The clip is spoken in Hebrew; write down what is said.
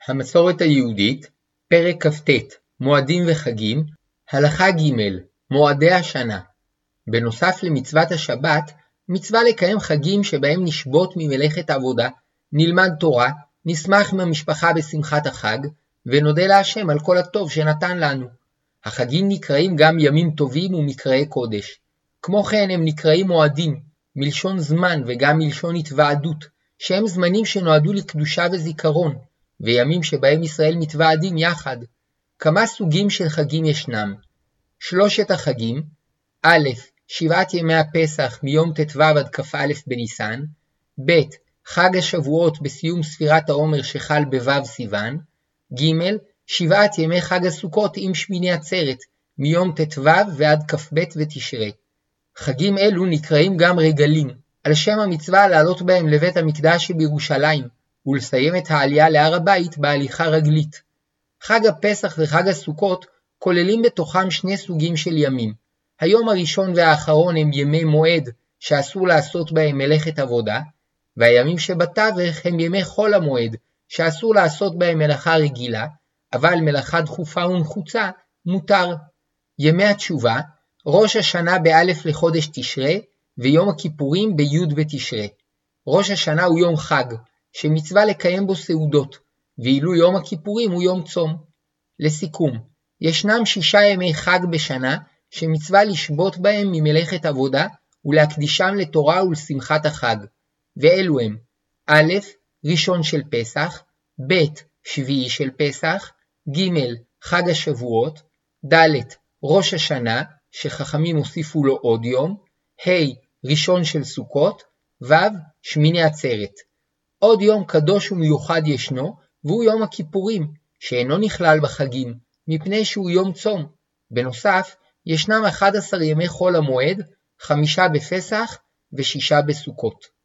המסורת היהודית, פרק כ"ט, מועדים וחגים, הלכה ג', מועדי השנה. בנוסף למצוות השבת, מצווה לקיים חגים שבהם נשבות ממלאכת עבודה, נלמד תורה, נשמח עם המשפחה בשמחת החג, ונודה להשם על כל הטוב שנתן לנו. החגים נקראים גם ימים טובים ומקראי קודש. כמו כן הם נקראים מועדים, מלשון זמן וגם מלשון התוועדות, שהם זמנים שנועדו לקדושה וזיכרון, וימים שבהם ישראל מתוועדים יחד. כמה סוגים של חגים ישנם? שלושת החגים, א', 7 ימי הפסח מיום ט"ו עד כ"א בניסן, ב', חג השבועות בסיום ספירת העומר שחל בו' סיוון, ג', 7 ימי חג הסוכות עם שמיני עצרת מיום ט"ו ועד כ"ב בתשרי. חגים אלו נקראים גם רגלים, על שם המצווה לעלות בהם לבית המקדש שבירושלים, ולסיים את העלייה להר הבית בהליכה רגלית. חג הפסח וחג הסוכות כוללים בתוכם שני סוגים של ימים. היום הראשון והאחרון הם ימי מועד שאסור לעשות בהם מלאכת עבודה, והימים שבתווך הם ימי חול המועד שאסור לעשות בהם מלאכה רגילה, אבל מלאכה דחופה ונחוצה מותר. ימי התשובה, ראש השנה באלף לחודש תשרי, ויום הכיפורים בי' בתשרי. ראש השנה הוא יום חג, שמצווה לקיים בו סעודות, ואילו יום הכיפורים הוא יום צום. לסיכום, ישנם 6 ימי חג בשנה, שמצווה לשבות בהם ממלאכת עבודה, ולהקדישם לתורה ולשמחת החג. ואלו הם, א', ראשון של פסח, ב', שביעי של פסח, ג', חג השבועות, ד', ראש השנה, שחכמים הוסיפו לו עוד יום, ה', ראשון של סוכות, ו', שמיני עצרת. עוד יום קדוש ומיוחד ישנו, והוא יום הכיפורים, שאינו נכלל בחגים, מפני שהוא יום צום. בנוסף, ישנם 11 ימי חול המועד, 5 בפסח ו6 בסוכות.